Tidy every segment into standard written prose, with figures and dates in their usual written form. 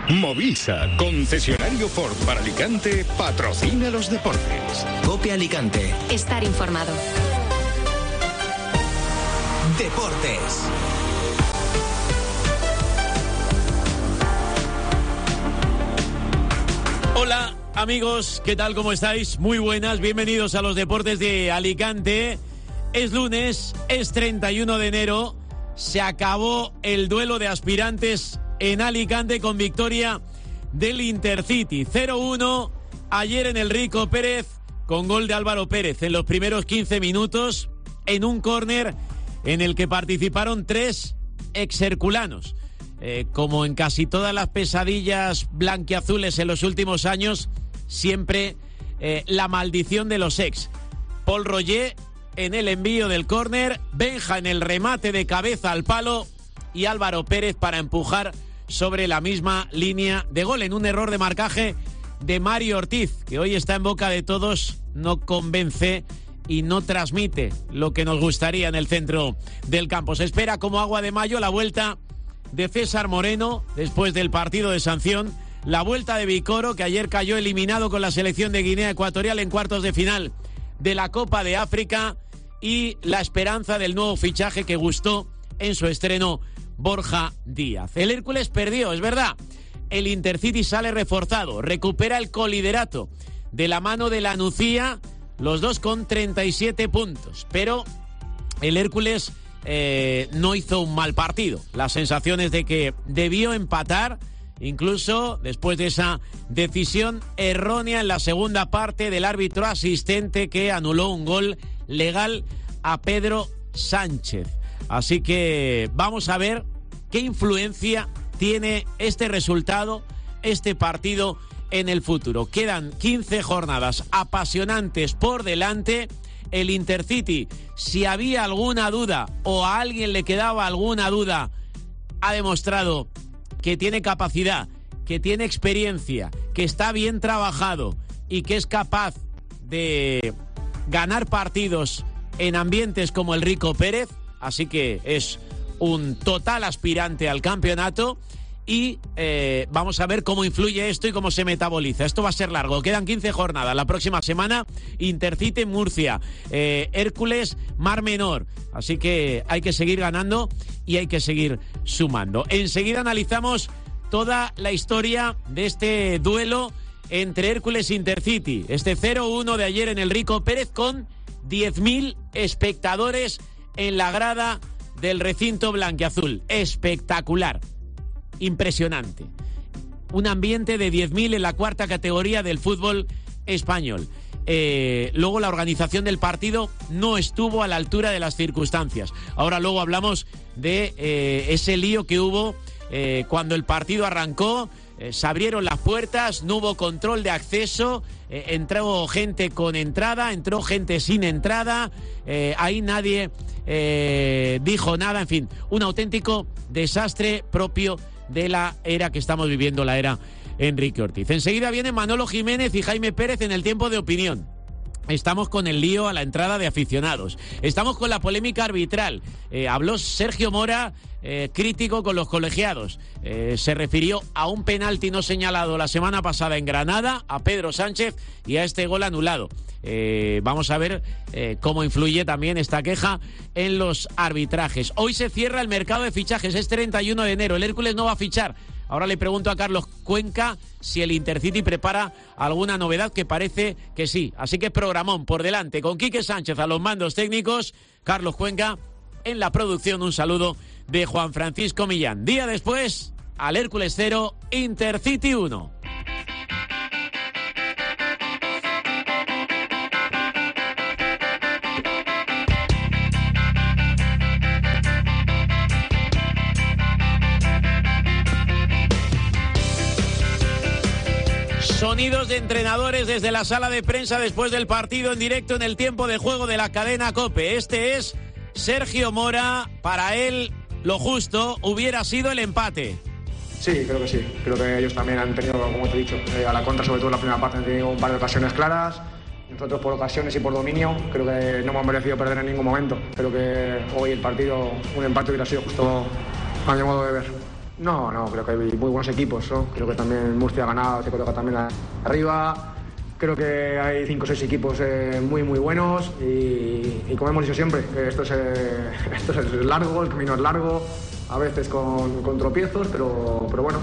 Movisa, concesionario Ford para Alicante, patrocina los deportes. COPE Alicante. Estar informado. Deportes. Hola amigos, ¿qué tal? ¿Cómo estáis? Muy buenas, bienvenidos a los deportes de Alicante. Es lunes, es 31 de enero, se acabó el duelo de aspirantes en Alicante con victoria del Intercity. 0-1 ayer en el Rico Pérez con gol de Álvaro Pérez en los primeros 15 minutos en un córner en el que participaron 3 exherculanos. Como en casi todas las pesadillas blanquiazules en los últimos años, siempre la maldición de los ex. Paul Roger en el envío del córner, Benja en el remate de cabeza al palo y Álvaro Pérez para empujar sobre la misma línea de gol en un error de marcaje de Mario Ortiz, que hoy está en boca de todos, no convence y no transmite lo que nos gustaría en el centro del campo. Se espera como agua de mayo la vuelta de César Moreno después del partido de sanción, la vuelta de Vicoro, que ayer cayó eliminado con la selección de Guinea Ecuatorial en cuartos de final de la Copa de África, y la esperanza del nuevo fichaje que gustó en su estreno, Borja Díaz. El Hércules perdió, es verdad. El Intercity sale reforzado, recupera el coliderato de la mano de la Nucía, los dos con 37 puntos. Pero el Hércules no hizo un mal partido. Las sensaciones de que debió empatar, incluso después de esa decisión errónea en la segunda parte del árbitro asistente que anuló un gol legal a Pedro Sánchez. Así que vamos a ver qué influencia tiene este resultado, este partido en el futuro. Quedan 15 jornadas apasionantes por delante. El Intercity, si había alguna duda o a alguien le quedaba alguna duda, ha demostrado que tiene capacidad, que tiene experiencia, que está bien trabajado y que es capaz de ganar partidos en ambientes como el Rico Pérez. Así que es un total aspirante al campeonato y vamos a ver cómo influye esto y cómo se metaboliza. Esto va a ser largo, quedan 15 jornadas. La próxima semana Intercity Murcia, Hércules Mar Menor. Así que hay que seguir ganando y hay que seguir sumando. Enseguida analizamos toda la historia de este duelo entre Hércules e Intercity. Este 0-1 de ayer en el Rico Pérez con 10.000 espectadores en la grada del recinto blanquiazul. Espectacular, impresionante. Un ambiente de 10.000 en la cuarta categoría del fútbol español. Luego la organización del partido no estuvo a la altura de las circunstancias. Ahora luego hablamos de ese lío que hubo cuando el partido arrancó. Se abrieron las puertas, no hubo control de acceso, entró gente con entrada, entró gente sin entrada, ahí nadie dijo nada, en fin, un auténtico desastre propio de la era que estamos viviendo, la era Enrique Ortiz. Enseguida vienen Manolo Jiménez y Jaime Pérez en el tiempo de opinión. Estamos con el lío a la entrada de aficionados. Estamos con la polémica arbitral. Habló Sergio Mora, crítico con los colegiados. Se refirió a un penalti no señalado la semana pasada en Granada, a Pedro Sánchez y a este gol anulado. Vamos a ver cómo influye también esta queja en los arbitrajes. Hoy se cierra el mercado de fichajes, es 31 de enero. El Hércules no va a fichar. Ahora le pregunto a Carlos Cuenca si el Intercity prepara alguna novedad, que parece que sí. Así que programón por delante con Quique Sánchez a los mandos técnicos, Carlos Cuenca en la producción. Un saludo de Juan Francisco Millán. Día después, al Hércules 0, Intercity 1. Sonidos de entrenadores desde la sala de prensa después del partido en directo en el tiempo de juego de la cadena COPE. Este es Sergio Mora. Para él, lo justo hubiera sido el empate. Sí, creo que sí. Creo que ellos también han tenido, como te he dicho, a la contra, sobre todo en la primera parte, han tenido un par de ocasiones claras. Nosotros por ocasiones y por dominio creo que no hemos merecido perder en ningún momento. Creo que hoy el partido, un empate hubiera sido justo a mi modo de ver. No, creo que hay muy buenos equipos, ¿no? Creo que también Murcia ha ganado, se coloca también arriba. Creo que hay 5 o 6 equipos muy buenos y como hemos dicho siempre, esto es largo, el camino es largo, a veces con tropiezos, pero bueno,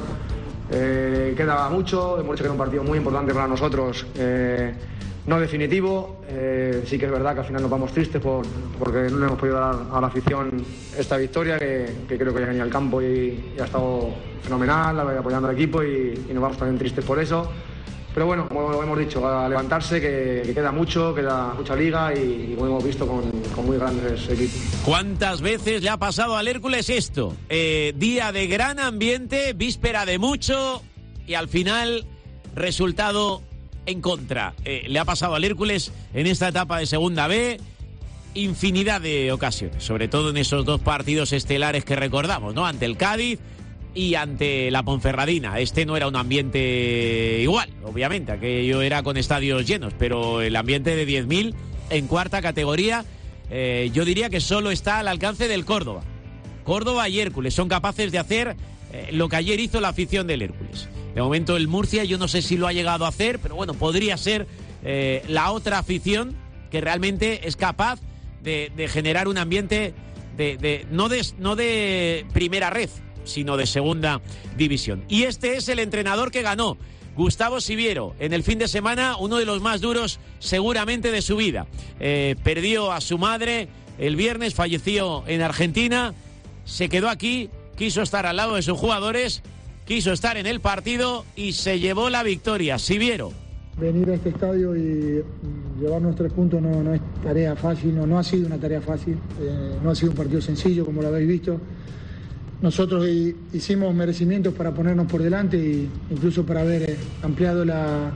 queda mucho. Hemos dicho que era un partido muy importante para nosotros, no definitivo. Sí que es verdad que al final nos vamos tristes porque no le hemos podido dar a la afición esta victoria, que creo que ha venido al campo y ha estado fenomenal, apoyando al equipo y nos vamos también tristes por eso. Pero bueno, como hemos dicho, a levantarse, que queda mucha liga y como hemos visto con muy grandes equipos. ¿Cuántas veces le ha pasado al Hércules esto? Día de gran ambiente, víspera de mucho y al final resultado en contra. Le ha pasado al Hércules en esta etapa de Segunda B infinidad de ocasiones, sobre todo en esos 2 partidos estelares que recordamos, ¿no? Ante el Cádiz y ante la Ponferradina. Este no era un ambiente igual, obviamente, aquello era con estadios llenos, pero el ambiente de 10.000 en cuarta categoría, yo diría que solo está al alcance del Córdoba. Córdoba y Hércules son capaces de hacer lo que ayer hizo la afición del Hércules. De momento el Murcia yo no sé si lo ha llegado a hacer, pero bueno, podría ser la otra afición que realmente es capaz de generar un ambiente no de primera red, sino de segunda división. Y este es el entrenador que ganó, Gustavo Siviero, en el fin de semana, uno de los más duros seguramente de su vida. Perdió a su madre el viernes, falleció en Argentina, se quedó aquí, quiso estar al lado de sus jugadores, quiso estar en el partido y se llevó la victoria. Siviero. Venir a este estadio y llevarnos 3 puntos no es tarea fácil, no ha sido una tarea fácil, no ha sido un partido sencillo como lo habéis visto. Nosotros hicimos merecimientos para ponernos por delante e incluso para haber ampliado la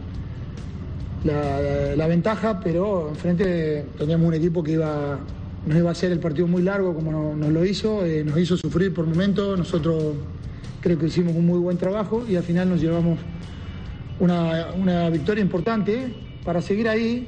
ventaja, pero enfrente teníamos un equipo que nos iba a hacer el partido muy largo como nos lo hizo, nos hizo sufrir por momentos. Nosotros creo que hicimos un muy buen trabajo y al final nos llevamos una victoria importante para seguir ahí,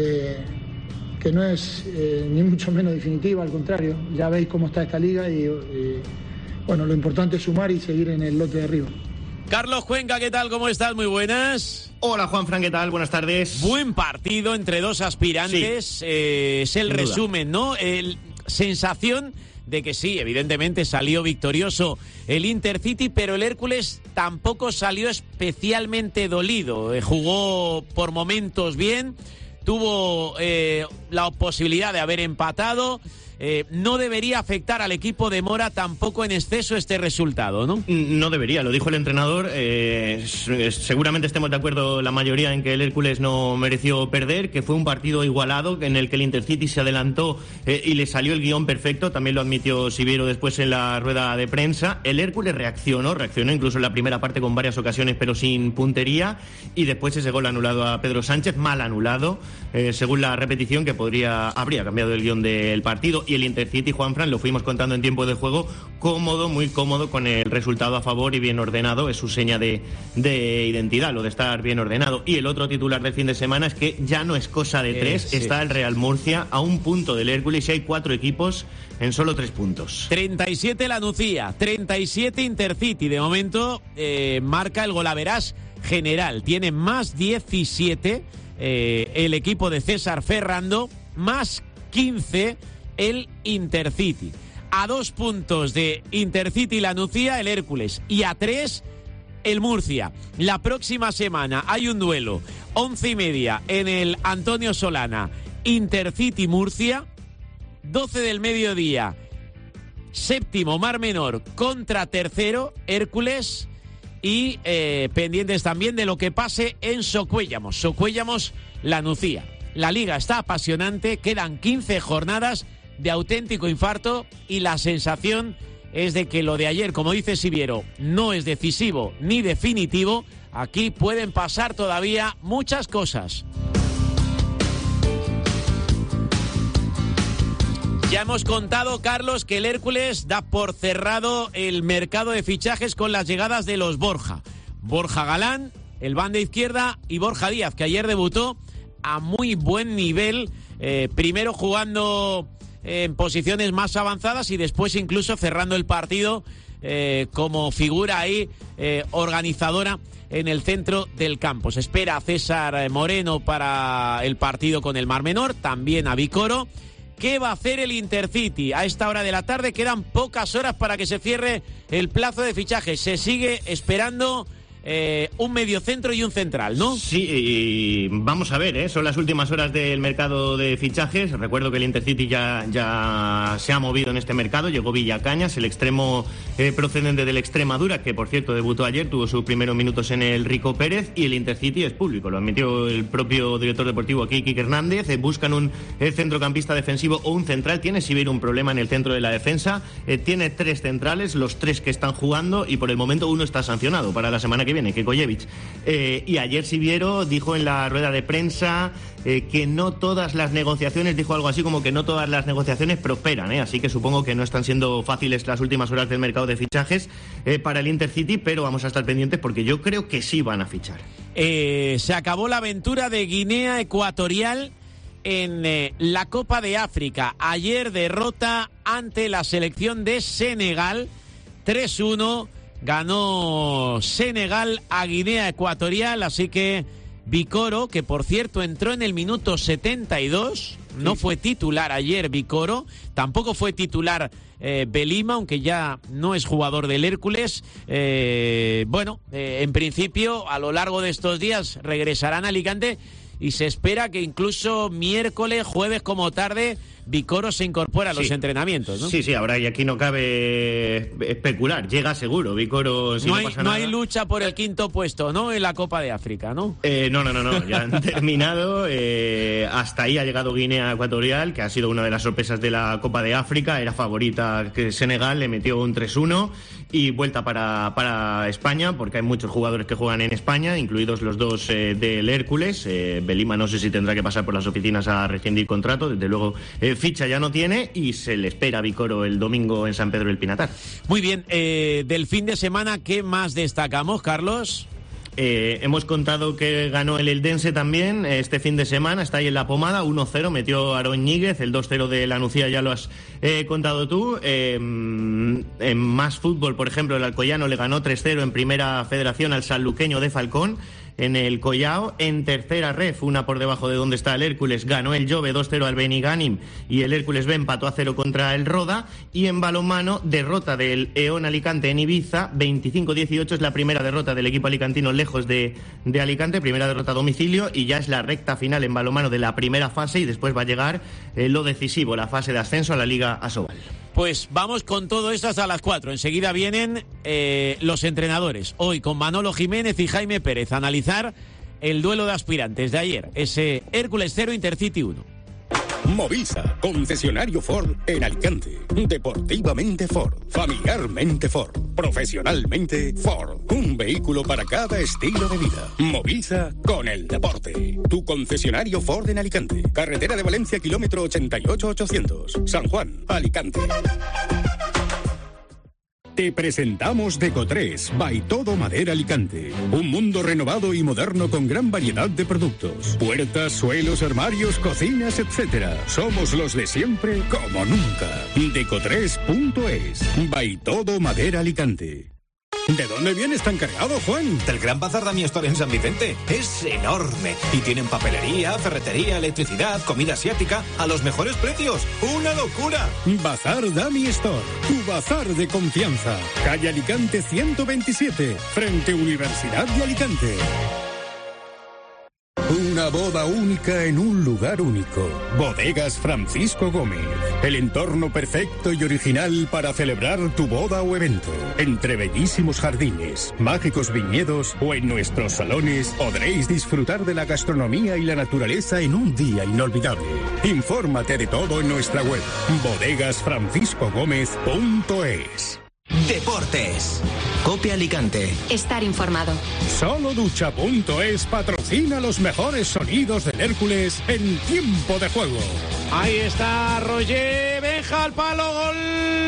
que no es ni mucho menos definitiva, al contrario, ya veis cómo está esta liga y bueno, lo importante es sumar y seguir en el lote de arriba. Carlos Cuenca, ¿qué tal? ¿Cómo estás? Muy buenas. Hola, Juanfran, ¿qué tal? Buenas tardes. Buen partido entre 2 aspirantes. Sí, es el resumen, ¿no? Sensación de que sí, evidentemente salió victorioso el Intercity, pero el Hércules tampoco salió especialmente dolido. Jugó por momentos bien, tuvo la posibilidad de haber empatado. No debería afectar al equipo de Mora tampoco en exceso este resultado, ¿no? No debería, lo dijo el entrenador. Seguramente estemos de acuerdo la mayoría en que el Hércules no mereció perder, que fue un partido igualado en el que el Intercity se adelantó y le salió el guión perfecto. También lo admitió Siviero después en la rueda de prensa. El Hércules reaccionó incluso en la primera parte con varias ocasiones, pero sin puntería, y después ese gol anulado a Pedro Sánchez, mal anulado, según la repetición, que habría cambiado el guión del partido. Y el Intercity, Juanfran, lo fuimos contando en tiempo de juego, cómodo, muy cómodo, con el resultado a favor y bien ordenado. Es su seña de identidad, lo de estar bien ordenado. Y el otro titular del fin de semana es que ya no es cosa de 3, sí. Está el Real Murcia a 1 punto del Hércules y hay 4 equipos en solo 3 puntos. 37 la Nucía, 37 Intercity. De momento marca el golaverás general. Tiene más 17 el equipo de César Ferrando, más 15 el Intercity. A 2 puntos de Intercity y la Nucía el Hércules y a 3 el Murcia. La próxima semana hay un duelo 11:30 en el Antonio Solana, Intercity Murcia, 12 del mediodía, 7º Mar Menor contra 3º Hércules, y pendientes también de lo que pase en Socuéllamos la Nucía. La liga está apasionante, quedan 15 jornadas de auténtico infarto y la sensación es de que lo de ayer, como dice Siviero, no es decisivo ni definitivo. Aquí pueden pasar todavía muchas cosas. Ya hemos contado, Carlos, que el Hércules da por cerrado el mercado de fichajes con las llegadas de los Borja Galán, el banda izquierda, y Borja Díaz, que ayer debutó a muy buen nivel, primero jugando en posiciones más avanzadas y después incluso cerrando el partido como figura ahí organizadora en el centro del campo. Se espera a César Moreno para el partido con el Mar Menor, también a Vicoro. ¿Qué va a hacer el Intercity? A esta hora de la tarde quedan pocas horas para que se cierre el plazo de fichajes. Se sigue esperando un mediocentro y un central, ¿no? Sí, y vamos a ver, son las últimas horas del mercado de fichajes. Recuerdo que el Intercity ya se ha movido en este mercado. Llegó Villacañas, el extremo procedente del Extremadura, que por cierto debutó ayer, tuvo sus primeros minutos en el Rico Pérez, y el Intercity es público, lo admitió el propio director deportivo aquí, Quique Hernández. Buscan un centrocampista defensivo o un central. Tiene Sibeiro un problema en el centro de la defensa. Tiene 3 centrales, los 3 que están jugando, y por el momento uno está sancionado para la semana que viene, Kekojevic. Y ayer Siviero dijo en la rueda de prensa que no todas las negociaciones, dijo algo así como que no todas las negociaciones prosperan, así que supongo que no están siendo fáciles las últimas horas del mercado de fichajes para el Intercity, pero vamos a estar pendientes porque yo creo que sí van a fichar. Se acabó la aventura de Guinea Ecuatorial en la Copa de África. Ayer derrota ante la selección de Senegal, 3-1. Ganó Senegal a Guinea Ecuatorial, así que Vicoro, que por cierto entró en el minuto 72, no fue titular ayer Vicoro, tampoco fue titular Belima, aunque ya no es jugador del Hércules. En principio, a lo largo de estos días regresarán a Alicante y se espera que incluso miércoles, jueves como tarde, Vicoro se incorpora a los entrenamientos, ¿no? Sí, ahora y aquí no cabe especular, llega seguro Vicoro, si no pasa nada. No hay lucha por el quinto puesto, ¿no?, en la Copa de África, ¿no? No, ya han terminado. Hasta ahí ha llegado Guinea Ecuatorial, que ha sido una de las sorpresas de la Copa de África. Era favorita que Senegal, le metió un 3-1 y vuelta para España, porque hay muchos jugadores que juegan en España, incluidos los 2 del Hércules. Belima no sé si tendrá que pasar por las oficinas a rescindir contrato, desde luego ficha ya no tiene, y se le espera a Vicoro el domingo en San Pedro del Pinatar. Muy bien, del fin de semana, ¿qué más destacamos, Carlos? Hemos contado que ganó el Eldense también este fin de semana, está ahí en la pomada, 1-0, metió Aarón Ñíguez, el 2-0 de la Nucía ya lo has contado tú. En más fútbol, por ejemplo, el Alcoyano le ganó 3-0 en Primera Federación al sanluqueño de Falcón, en el Collao. En tercera ref, una por debajo de donde está el Hércules, ganó el Jove 2-0 al Beniganim y el Hércules B empató a 0 contra el Roda. Y en balonmano, derrota del EON Alicante en Ibiza, 25-18, es la primera derrota del equipo alicantino lejos de Alicante, primera derrota a domicilio, y ya es la recta final en balonmano de la primera fase, y después va a llegar lo decisivo, la fase de ascenso a la Liga Asobal. Pues vamos con todo esto hasta las 4. Enseguida vienen los entrenadores. Hoy con Manolo Jiménez y Jaime Pérez a analizar el duelo de aspirantes de ayer. Ese Hércules 0, Intercity 1. Movisa, concesionario Ford en Alicante. Deportivamente Ford, familiarmente Ford, profesionalmente Ford. Un vehículo para cada estilo de vida. Movisa con el deporte. Tu concesionario Ford en Alicante. Carretera de Valencia, kilómetro 88-800. San Juan, Alicante. Te presentamos Deco3 by Todo Madera Alicante. Un mundo renovado y moderno con gran variedad de productos. Puertas, suelos, armarios, cocinas, etc. Somos los de siempre como nunca. Deco3.es by Todo Madera Alicante. ¿De dónde vienes tan cargado, Juan? Del Gran Bazar Dami Store en San Vicente. Es enorme. Y tienen papelería, ferretería, electricidad, comida asiática a los mejores precios. ¡Una locura! Bazar Dami Store, tu bazar de confianza. Calle Alicante 127, frente Universidad de Alicante. Una boda única en un lugar único. Bodegas Francisco Gómez. El entorno perfecto y original para celebrar tu boda o evento. Entre bellísimos jardines, mágicos viñedos o en nuestros salones podréis disfrutar de la gastronomía y la naturaleza en un día inolvidable. Infórmate de todo en nuestra web bodegasfranciscogomez.es. Deportes. Copia Alicante. Estar informado. Solo Ducha.es patrocina los mejores sonidos del Hércules en tiempo de juego. Ahí está Roger Benja al palo, gol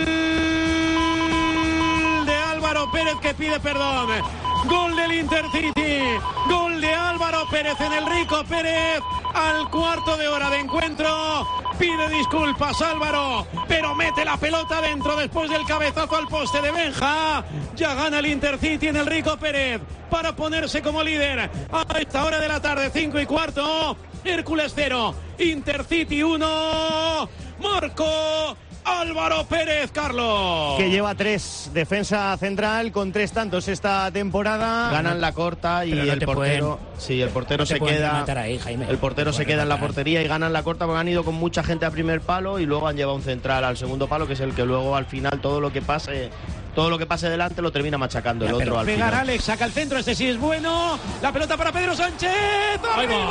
de Álvaro Pérez, que pide perdón. Gol del Intercity, gol de Álvaro Pérez en el Rico Pérez. al cuarto de hora de encuentro. Pide disculpas Álvaro, pero mete la pelota dentro después del cabezazo al poste de Benja. Ya gana el Intercity en el Rico Pérez para ponerse como líder a esta hora de la tarde, 5:15. Hércules 0, Intercity 1. Marco Álvaro Pérez, Carlos. Que lleva 3, defensa central con 3 tantos esta temporada. Ganan la corta y el portero. Sí, el portero se queda. El portero se queda en la portería y ganan la corta porque han ido con mucha gente a primer palo y luego han llevado un central al segundo palo, que es el que luego al final todo lo que pase delante lo termina machacando el otro al final. Pegar Alex, saca el centro, este sí es bueno. La pelota para Pedro Sánchez. ¡Arriba!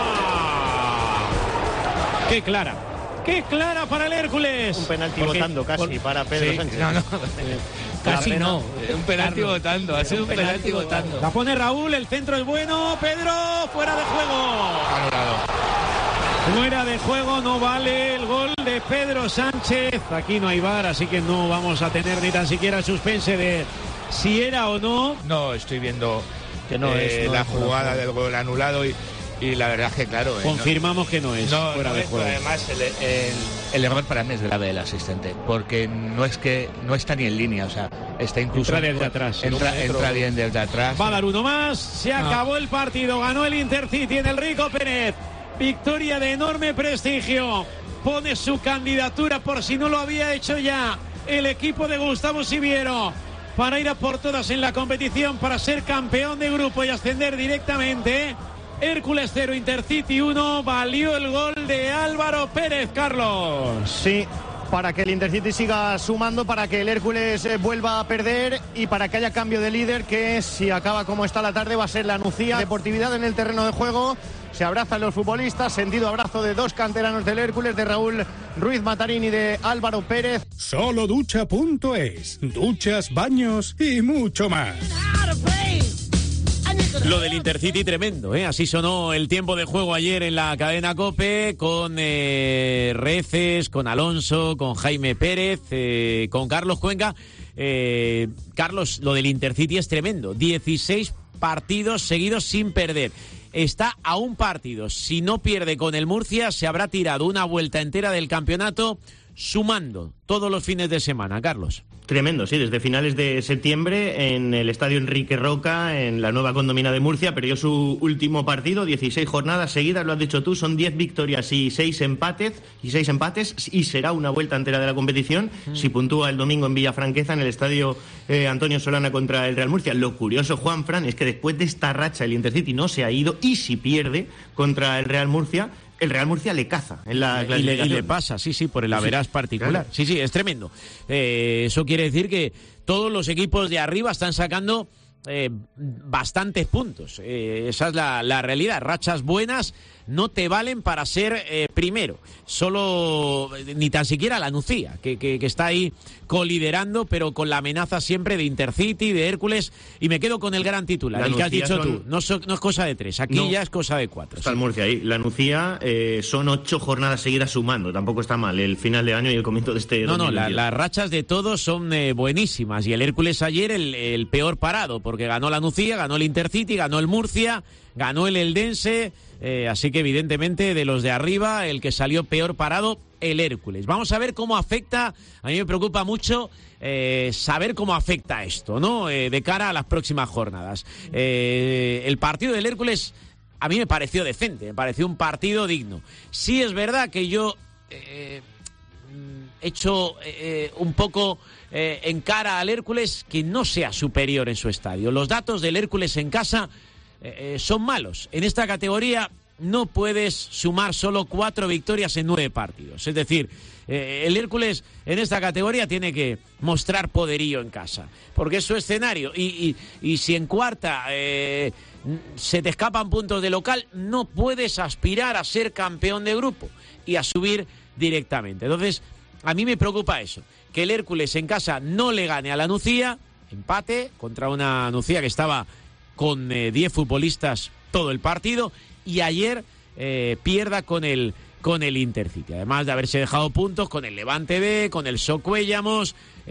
¡Qué clara! ¡Qué clara para el Hércules! Un penalti votando casi para Pedro Sánchez. No. Casi no. Un penalti votando. Ha sido un penalti votando. La pone Raúl, el centro es bueno. Pedro, fuera de juego. Anulado. Fuera de juego, no vale el gol de Pedro Sánchez. Aquí no hay VAR, así que no vamos a tener ni tan siquiera el suspense de si era o no. No, estoy viendo que no es la jugada del gol anulado y la verdad es que claro. Confirmamos que no es fuera de juego. Además, el error para mí es grave del asistente, porque no está ni en línea, o sea, está incluso. Entra desde atrás. Entra bien desde atrás. Va a dar uno más, se acabó el partido, ganó el Intercity en el Rico Pérez. Victoria de enorme prestigio. Pone su candidatura, por si no lo había hecho ya, el equipo de Gustavo Siviero, para ir a por todas en la competición, para ser campeón de grupo y ascender directamente. Hércules 0, Intercity 1, valió el gol de Álvaro Pérez, Carlos. Sí, para que el Intercity siga sumando, para que el Hércules vuelva a perder y para que haya cambio de líder, que si acaba como está la tarde va a ser la Nucía. Deportividad en el terreno de juego, se abrazan los futbolistas, sentido abrazo de 2 canteranos del Hércules, de Raúl Ruiz Matarín y de Álvaro Pérez. Solo ducha.es, duchas, baños y mucho más. Lo del Intercity tremendo, ¿eh? Así sonó el tiempo de juego ayer en la cadena COPE con Reces, con Alonso, con Jaime Pérez, con Carlos Cuenca. Carlos, lo del Intercity es tremendo. 16 partidos seguidos sin perder. Está a un partido. Si no pierde con el Murcia, se habrá tirado una vuelta entera del campeonato sumando todos los fines de semana, Carlos. Tremendo, sí, desde finales de septiembre en el estadio Enrique Roca, en la nueva condomina de Murcia, perdió su último partido, 16 jornadas seguidas, lo has dicho tú, son 10 victorias y 6 empates, y será una vuelta entera de la competición si puntúa el domingo en Villafranqueza, en el estadio Antonio Solana contra el Real Murcia. Lo curioso, Juanfran, es que después de esta racha el Intercity no se ha ido, y si pierde contra el Real Murcia le caza en la clasificación. Y le pasa, sí, por el average particular. Claro. Sí, es tremendo. Eso quiere decir que todos los equipos de arriba están sacando bastantes puntos. Esa es la realidad. Rachas buenas no te valen para ser primero. Solo, ni tan siquiera la Nucía, que está ahí coliderando, pero con la amenaza siempre de Intercity, de Hércules. Y me quedo con el gran titular, el que has dicho tú. No es cosa de 3, aquí ya es cosa de 4. Está el Murcia ahí. La Nucía son 8 jornadas seguidas sumando. Tampoco está mal el final de año y el comienzo de este 2022. Las rachas de todos son buenísimas. Y el Hércules ayer el peor parado, porque ganó la Nucía, ganó el Intercity, ganó el Murcia, ganó el Eldense. Así que evidentemente de los de arriba el que salió peor parado, el Hércules. Vamos a ver cómo afecta. A mí me preocupa mucho saber cómo afecta esto, ¿no? De cara a las próximas jornadas. El partido del Hércules a mí me pareció decente, me pareció un partido digno. Sí es verdad que yo he hecho un poco en cara al Hércules que no sea superior en su estadio. Los datos del Hércules en casa son malos. En esta categoría no puedes sumar solo 4 victorias en 9 partidos. Es decir, el Hércules en esta categoría tiene que mostrar poderío en casa, porque es su escenario. Y si en cuarta se te escapan puntos de local, no puedes aspirar a ser campeón de grupo y a subir directamente. Entonces, a mí me preocupa eso, que el Hércules en casa no le gane a la Nucía, empate contra una Nucía que estaba con 10 futbolistas todo el partido, y ayer pierda con el Intercity, además de haberse dejado puntos con el Levante B, con el Socuellamos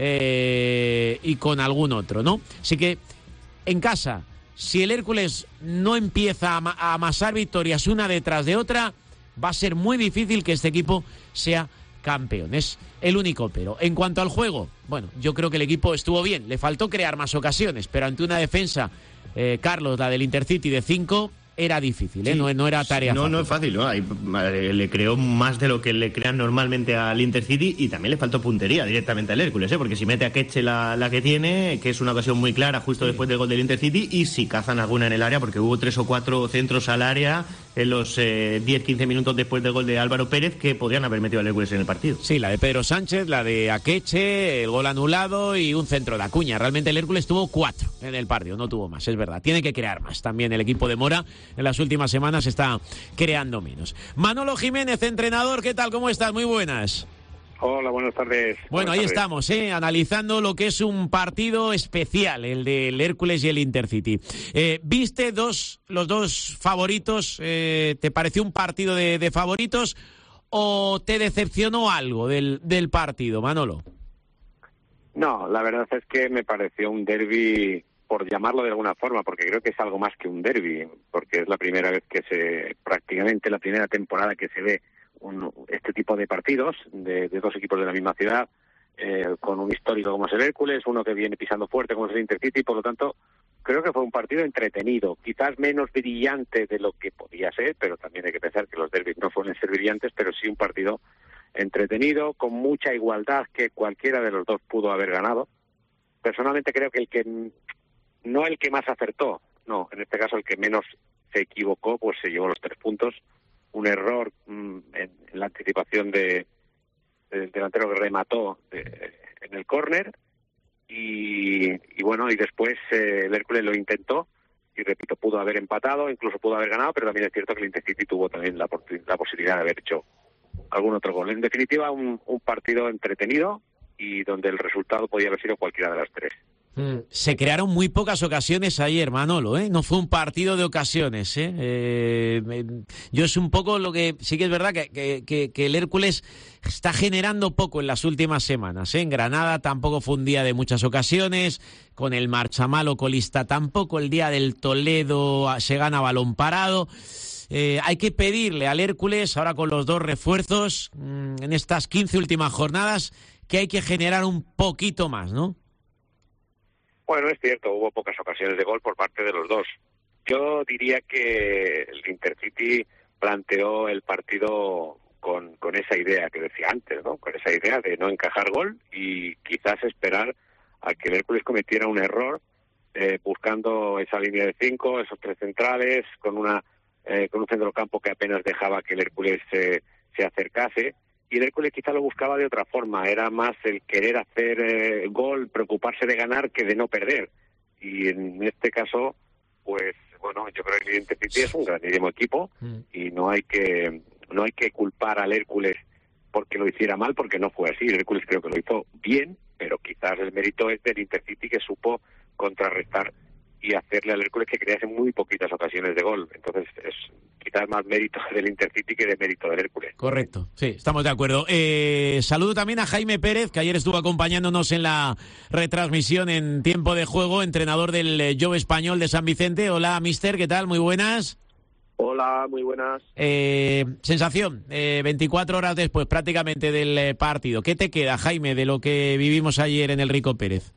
y con algún otro, ¿no? Así que en casa, si el Hércules no empieza a amasar victorias una detrás de otra, va a ser muy difícil que este equipo sea campeón. Es el único pero. En cuanto al juego, bueno, yo creo que el equipo estuvo bien. Le faltó crear más ocasiones, pero ante una defensa, Carlos, la del Intercity de 5, era difícil, ¿eh? Sí. No era tarea fácil. No es fácil, ¿no? Le creó más de lo que le crean normalmente al Intercity, y también le faltó puntería directamente al Hércules, ¿eh? Porque si mete a Ketche la que tiene, que es una ocasión muy clara justo después del gol del Intercity, y si cazan alguna en el área, porque hubo 3 o 4 centros al área en los 10-15 minutos después del gol de Álvaro Pérez que podrían haber metido al Hércules en el partido. Sí, la de Pedro Sánchez, la de Akeche, el gol anulado y un centro de Acuña. Realmente el Hércules tuvo 4 en el partido, no tuvo más, es verdad. Tiene que crear más también el equipo de Mora. En las últimas semanas está creando menos. Manolo Jiménez, entrenador, ¿qué tal? ¿Cómo estás? Muy buenas. Hola, buenas tardes. Bueno, ahí estamos, analizando lo que es un partido especial, el del Hércules y el Intercity. ¿Viste los dos favoritos? ¿Te pareció un partido de favoritos o te decepcionó algo del partido, Manolo? No, la verdad es que me pareció un derbi, por llamarlo de alguna forma, porque creo que es algo más que un derbi, porque es la primera vez prácticamente la primera temporada que se ve este tipo de partidos de dos equipos de la misma ciudad, con un histórico como es el Hércules, uno que viene pisando fuerte como es el Intercity. Por lo tanto, creo que fue un partido entretenido, quizás menos brillante de lo que podía ser, pero también hay que pensar que los derbis no suelen ser brillantes, pero sí un partido entretenido, con mucha igualdad, que cualquiera de los dos pudo haber ganado. Personalmente creo que no el que más acertó, no, en este caso el que menos se equivocó, pues se llevó los 3 puntos. Un error en la anticipación del delantero que remató en el córner, y bueno, y después el Hércules lo intentó, y repito, pudo haber empatado, incluso pudo haber ganado, pero también es cierto que el Intercity tuvo también la posibilidad de haber hecho algún otro gol. En definitiva, un partido entretenido y donde el resultado podía haber sido cualquiera de las 3. Se crearon muy pocas ocasiones ayer, Manolo, ¿eh? No fue un partido de ocasiones, yo es un poco lo que... Sí que es verdad que el Hércules está generando poco en las últimas semanas, ¿eh? En Granada tampoco fue un día de muchas ocasiones, con el Marchamalo colista tampoco, el día del Toledo se gana balón parado. Hay que pedirle al Hércules, ahora con los 2 refuerzos, en estas 15 últimas jornadas, que hay que generar un poquito más, ¿no? Bueno, es cierto, hubo pocas ocasiones de gol por parte de los dos. Yo diría que el Intercity planteó el partido con esa idea que decía antes, ¿no? Con esa idea de no encajar gol y quizás esperar a que el Hércules cometiera un error, buscando esa línea de 5, esos 3 centrales, con un centrocampo que apenas dejaba que el Hércules se acercase. Y el Hércules quizá lo buscaba de otra forma, era más el querer hacer gol, preocuparse de ganar que de no perder. Y en este caso, pues bueno, yo creo que el Intercity es un grandísimo equipo y no hay que culpar al Hércules porque lo hiciera mal, porque no fue así. El Hércules creo que lo hizo bien, pero quizás el mérito es del Intercity, que supo contrarrestar y hacerle al Hércules que crease muy poquitas ocasiones de gol. Entonces es quizás más mérito del Intercity que de mérito del Hércules. Correcto, sí, estamos de acuerdo. Saludo también a Jaime Pérez, que ayer estuvo acompañándonos en la retransmisión en tiempo de juego, entrenador del Jove Español de San Vicente. Hola, mister, ¿qué tal? Muy buenas. Hola, muy buenas. Sensación, 24 horas después prácticamente del partido. ¿Qué te queda, Jaime, de lo que vivimos ayer en el Rico Pérez?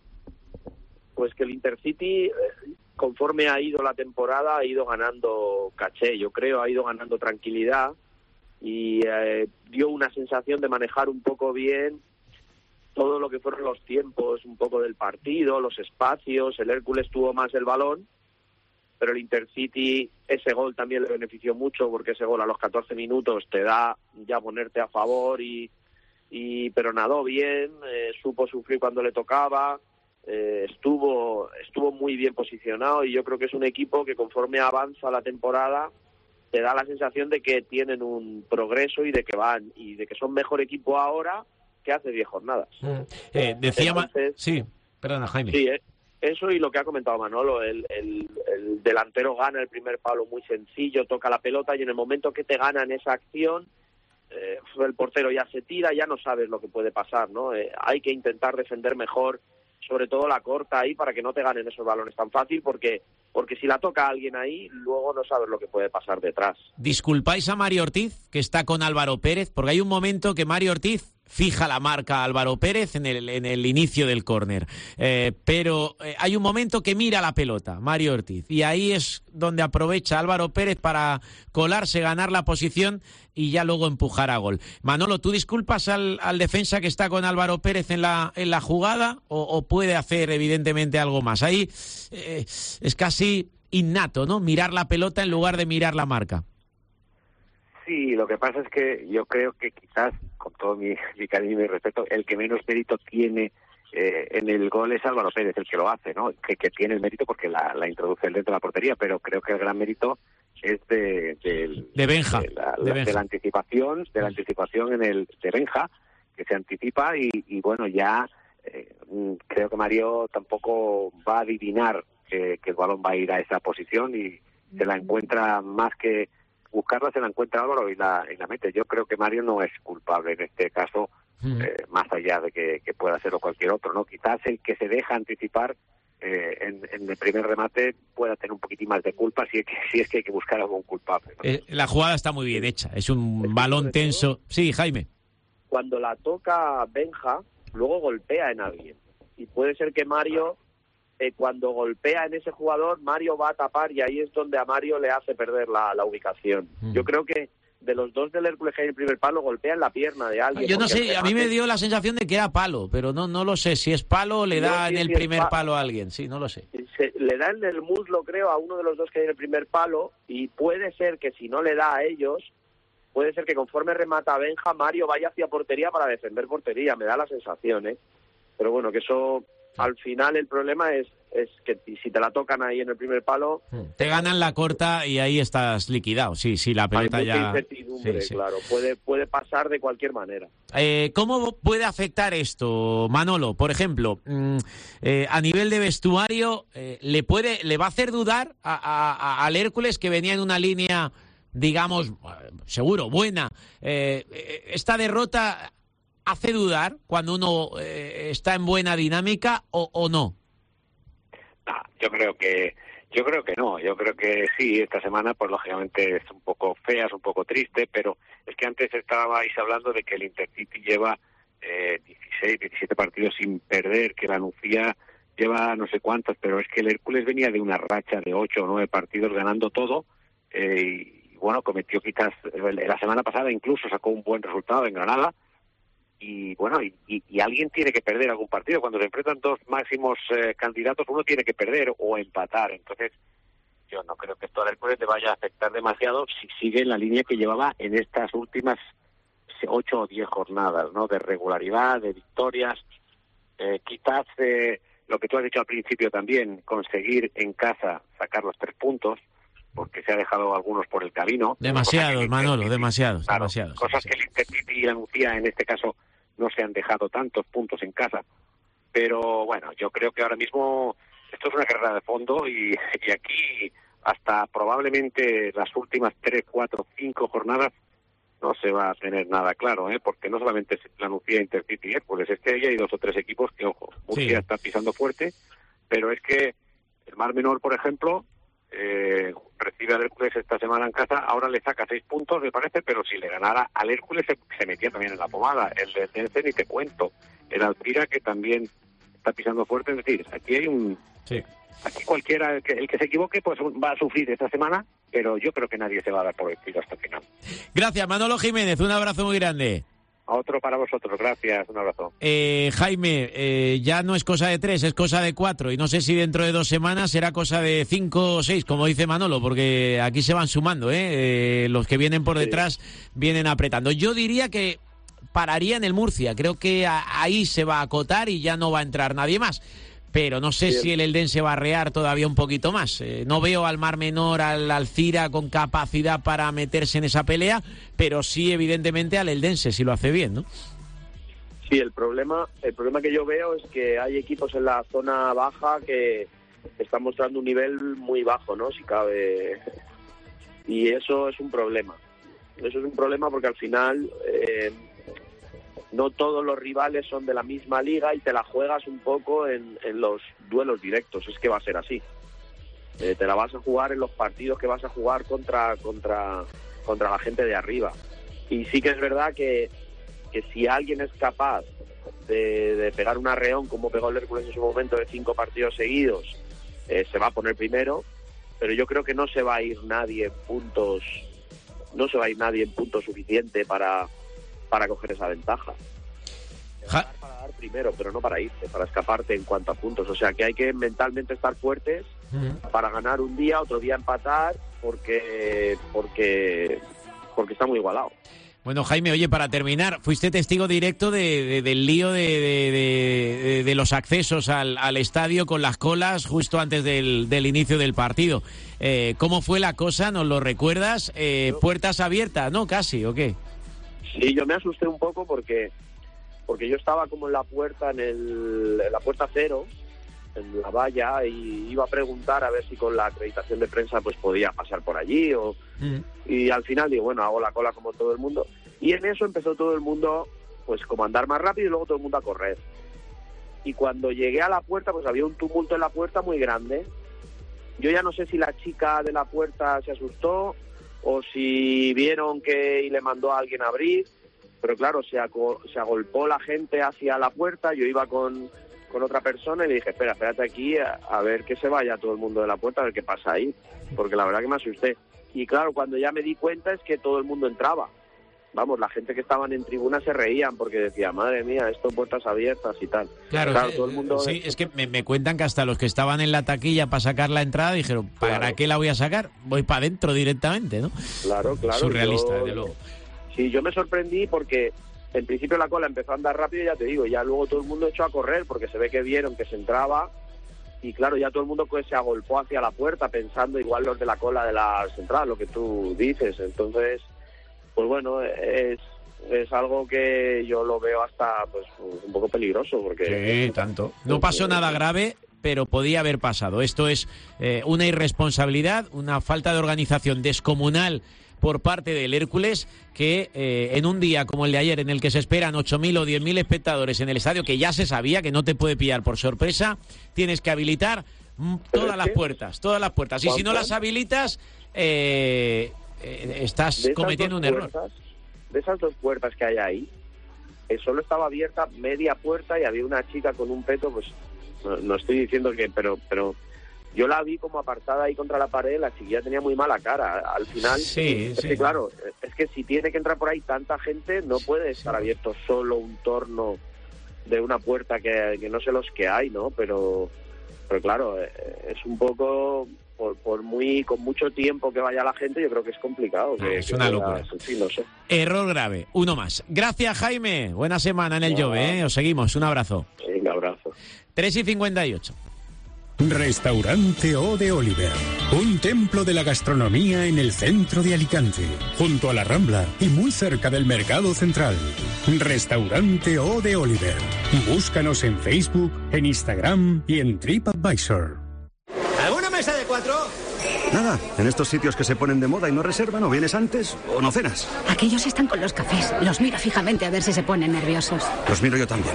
Pues que el Intercity, conforme ha ido la temporada, ha ido ganando caché, yo creo, ha ido ganando tranquilidad y dio una sensación de manejar un poco bien todo lo que fueron los tiempos, un poco del partido, los espacios. El Hércules tuvo más el balón, pero el Intercity, ese gol también le benefició mucho, porque ese gol a los 14 minutos te da ya ponerte a favor, pero nadó bien, supo sufrir cuando le tocaba. Estuvo muy bien posicionado, y yo creo que es un equipo que conforme avanza la temporada te da la sensación de que tienen un progreso y de que van, y de que son mejor equipo ahora que hace 10 jornadas. Sí, perdona, Jaime. Sí, eso, y lo que ha comentado Manolo, el delantero gana el primer palo muy sencillo, toca la pelota, y en el momento que te ganan esa acción, el portero ya se tira, ya no sabes lo que puede pasar, ¿no? Hay que intentar defender mejor, sobre todo la corta ahí, para que no te ganen esos balones tan fácil, porque porque si la toca alguien ahí, luego no sabes lo que puede pasar detrás. ¿Disculpáis a Mario Ortiz, que está con Álvaro Pérez? Porque hay un momento que Mario Ortiz fija la marca a Álvaro Pérez en el inicio del córner. Pero hay un momento que mira la pelota, Mario Ortiz, y ahí es donde aprovecha Álvaro Pérez para colarse, ganar la posición y ya luego empujar a gol. Manolo, ¿tú disculpas al defensa que está con Álvaro Pérez en la jugada o puede hacer evidentemente algo más? Ahí es casi innato, ¿no? Mirar la pelota en lugar de mirar la marca. Sí, lo que pasa es que yo creo que quizás, con todo mi cariño y mi respeto, el que menos mérito tiene en el gol es Álvaro Pérez, el que lo hace, ¿no? Que tiene el mérito porque la introduce dentro de la portería, pero creo que el gran mérito es de Benja. De la anticipación de Benja, que se anticipa y bueno, ya creo que Mario tampoco va a adivinar que el balón va a ir a esa posición y se la encuentra más que buscarla, se la encuentra Álvaro y la mete. Yo creo que Mario no es culpable en este caso, más allá de que pueda serlo cualquier otro, ¿no? Quizás el que se deja anticipar en el primer remate pueda tener un poquitín más de culpa si es que hay que buscar algún culpable, ¿no? La jugada está muy bien hecha, es un balón tenso. Sí, Jaime. Cuando la toca Benja, luego golpea en alguien. Y puede ser que Mario, cuando golpea en ese jugador, Mario va a tapar y ahí es donde a Mario le hace perder la ubicación. Yo creo que de los dos del Hércules que hay en el primer palo, golpea en la pierna de alguien. Yo no sé, a mí me dio la sensación de que era palo, pero no lo sé. Si es palo, le da en el primer palo a alguien. Sí, no lo sé. Le da en el muslo, creo, a uno de los dos que hay en el primer palo y puede ser que si no le da a ellos, puede ser que conforme remata Benja, Mario vaya hacia portería para defender portería. Me da la sensación, ¿eh? Pero bueno, que eso... Al final el problema es que si te la tocan ahí en el primer palo... Te ganan la corta y ahí estás liquidado. Sí, la pelota hay ya... incertidumbre, sí. Claro. Puede pasar de cualquier manera. ¿Cómo puede afectar esto, Manolo? Por ejemplo, a nivel de vestuario, ¿le va a hacer dudar al Hércules, que venía en una línea, digamos, seguro, buena? ¿Esta derrota hace dudar cuando uno está en buena dinámica o no? No, yo creo que no. Yo creo que sí, esta semana pues lógicamente es un poco fea, es un poco triste, pero es que antes estabais hablando de que el Intercity lleva 16, 17 partidos sin perder, que la Nucía lleva no sé cuántos, pero es que el Hércules venía de una racha de 8 o 9 partidos ganando todo y bueno, cometió quizás la semana pasada incluso sacó un buen resultado en Granada. Y bueno, y alguien tiene que perder algún partido. Cuando se enfrentan dos máximos candidatos, uno tiene que perder o empatar. Entonces, yo no creo que esto al Hércules le vaya a afectar demasiado si sigue en la línea que llevaba en estas últimas 8 o 10 jornadas, ¿no? De regularidad, de victorias. Quizás lo que tú has dicho al principio también, conseguir en casa sacar los 3 puntos, porque se ha dejado algunos por el camino. Demasiados, Manolo, demasiados. Cosas que el Intercity y la Nucía en este caso no se han dejado tantos puntos en casa. Pero bueno, yo creo que ahora mismo esto es una carrera de fondo y aquí hasta probablemente las últimas 3, 4, 5 jornadas no se va a tener nada claro, porque no solamente es la Nucía, Intercity y Hércules, es que hay 2 o 3 equipos que, ojo, Murcia está pisando fuerte, pero es que el Mar Menor, por ejemplo, recibe al Hércules esta semana en casa, ahora le saca 6 puntos, me parece, pero si le ganara al Hércules se metía también en la pomada. El de Tenerife ni te cuento, el Alcira, que también está pisando fuerte, es decir, aquí hay aquí cualquiera, el que se equivoque, pues va a sufrir esta semana, pero yo creo que nadie se va a dar por vencido hasta el final. Gracias, Manolo Jiménez, un abrazo muy grande. Otro para vosotros, gracias, un abrazo. Jaime, ya no es cosa de 3, es cosa de 4, y no sé si dentro de 2 semanas será cosa de 5 o 6, como dice Manolo, porque aquí se van sumando, los que vienen por detrás vienen apretando. Yo diría que pararía en el Murcia, creo que ahí se va a acotar y ya no va a entrar nadie más. Pero no sé si el Eldense va a arrear todavía un poquito más. No veo al Mar Menor, al Alcira con capacidad para meterse en esa pelea, pero sí, evidentemente, al Eldense, si lo hace bien, ¿no? Sí, el problema que yo veo es que hay equipos en la zona baja que están mostrando un nivel muy bajo, ¿no? Si cabe. Y eso es un problema. Eso es un problema porque al final... no todos los rivales son de la misma liga y te la juegas un poco en los duelos directos, es que va a ser así. Te la vas a jugar en los partidos que vas a jugar contra la gente de arriba. Y sí que es verdad que si alguien es capaz de pegar un arreón como pegó el Hércules en su momento de 5 partidos seguidos, se va a poner primero, pero yo creo que no se va a ir nadie en puntos suficiente para coger esa ventaja. Para dar primero, pero no para irte, para escaparte en cuanto a puntos. O sea que hay que mentalmente estar fuertes para ganar un día, otro día empatar, porque está muy igualado. Bueno, Jaime, oye, para terminar, fuiste testigo directo del lío de los accesos al estadio con las colas justo antes del inicio del partido. ¿Cómo fue la cosa? ¿Nos lo recuerdas? Puertas abiertas, ¿no? Casi, ¿o qué? Sí, yo me asusté un poco porque yo estaba como en la puerta, en la puerta 0, en la valla, y iba a preguntar a ver si con la acreditación de prensa pues podía pasar por allí y al final digo, bueno, hago la cola como todo el mundo, y en eso empezó todo el mundo pues como a andar más rápido y luego todo el mundo a correr, y cuando llegué a la puerta pues había un tumulto en la puerta muy grande. Yo ya no sé si la chica de la puerta se asustó o si vieron y le mandó a alguien a abrir, pero claro, se agolpó la gente hacia la puerta. Yo iba con otra persona y le dije, espérate aquí a ver que se vaya todo el mundo de la puerta, a ver qué pasa ahí, porque la verdad que me asusté. Y claro, cuando ya me di cuenta es que todo el mundo entraba. Vamos, la gente que estaban en tribuna se reían porque decía, madre mía, esto puertas abiertas y tal. Claro, todo el mundo... Sí, es que me cuentan que hasta los que estaban en la taquilla para sacar la entrada dijeron, ¿para qué la voy a sacar? Voy para adentro directamente, ¿no? Claro. Surrealista, desde luego. Sí, yo me sorprendí porque en principio la cola empezó a andar rápido, ya te digo, ya luego todo el mundo echó a correr porque se ve que vieron que se entraba y claro, ya todo el mundo pues se agolpó hacia la puerta pensando igual los de la cola de la central, lo que tú dices. Entonces, pues bueno, es algo que yo lo veo hasta pues un poco peligroso porque... Sí, tanto. No pasó nada grave, pero podía haber pasado. Esto es una irresponsabilidad, una falta de organización descomunal por parte del Hércules, que en un día como el de ayer, en el que se esperan 8.000 o 10.000 espectadores en el estadio, que ya se sabía que no te puede pillar por sorpresa, tienes que habilitar todas las puertas. Y si no las habilitas, estás cometiendo un error. De esas 2 puertas que hay ahí, solo estaba abierta media puerta y había una chica con un peto, pues no estoy diciendo que, pero yo la vi como apartada ahí contra la pared, la chiquilla tenía muy mala cara. Al final, que claro, es que si tiene que entrar por ahí tanta gente, no puede estar abierto solo un torno de una puerta que no sé los que hay, ¿no? Pero claro, es un poco... con mucho tiempo que vaya la gente, yo creo que es complicado. Es una locura. Sí, no sé. Error grave, uno más. Gracias, Jaime. Buena semana en el Jove, Os seguimos. Un abrazo. Sí, un abrazo. 3:58. Restaurante O de Oliver, un templo de la gastronomía en el centro de Alicante, junto a la Rambla y muy cerca del Mercado Central. Restaurante O de Oliver. Búscanos en Facebook, en Instagram y en TripAdvisor. ¿Alguna mesa de 4? Nada, en estos sitios que se ponen de moda y no reservan, o vienes antes o no cenas. Aquellos están con los cafés. Los mira fijamente a ver si se ponen nerviosos. Los miro yo también.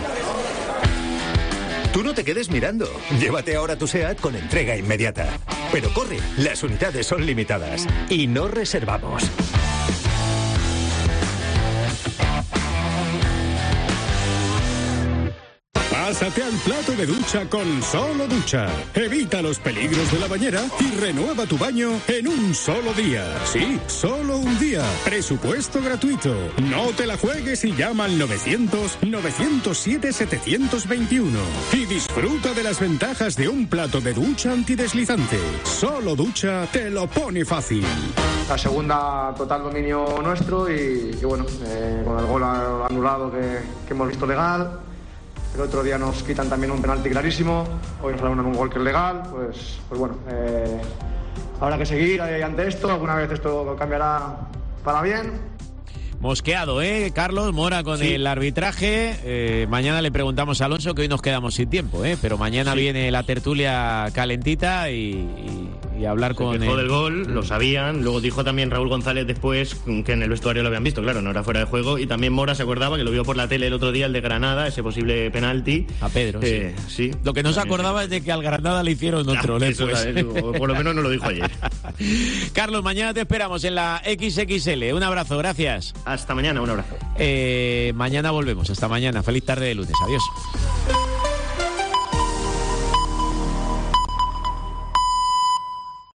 Tú no te quedes mirando. Llévate ahora tu SEAT con entrega inmediata. Pero corre, las unidades son limitadas y no reservamos. Pásate al plato de ducha con Solo Ducha. Evita los peligros de la bañera y renueva tu baño en un solo día. Sí, solo un día. Presupuesto gratuito. No te la juegues y llama al 900-907-721. Y disfruta de las ventajas de un plato de ducha antideslizante. Solo Ducha te lo pone fácil. La segunda, total dominio nuestro y bueno, con el gol anulado que hemos visto legal. El otro día nos quitan también un penalti clarísimo, hoy nos dan un gol que es legal, pues bueno, habrá que seguir ante esto, alguna vez esto cambiará para bien. Mosqueado, Carlos Mora con el arbitraje. Mañana le preguntamos a Alonso, que hoy nos quedamos sin tiempo, pero mañana viene la tertulia calentita y y hablar con él. Del gol, lo sabían. Luego dijo también Raúl González después que en el vestuario lo habían visto, claro, no era fuera de juego. Y también Mora se acordaba que lo vio por la tele el otro día, el de Granada, ese posible penalti. A Pedro, sí. Lo que no se acordaba es de que al Granada le hicieron otro. Eso, por lo menos no lo dijo ayer. Carlos, mañana te esperamos en la XXL. Un abrazo, gracias. Hasta mañana, un abrazo. Mañana volvemos. Hasta mañana. Feliz tarde de lunes. Adiós.